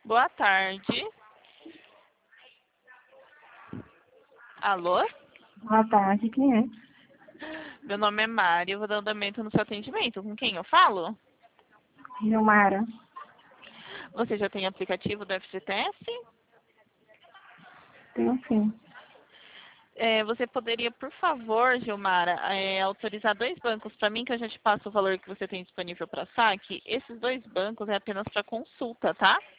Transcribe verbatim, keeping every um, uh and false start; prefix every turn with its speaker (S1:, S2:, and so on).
S1: Boa tarde. Alô?
S2: Boa tarde, quem é?
S1: Meu nome é Mari, eu vou dar andamento no seu atendimento. Com quem eu falo?
S2: Gilmara.
S1: Você já tem aplicativo do F G T S?
S2: Tenho sim.
S1: É, você poderia, por favor, Gilmara, é, autorizar dois bancos para mim, que eu já te passo o valor que você tem disponível para saque? Esses dois bancos é apenas para consulta, tá?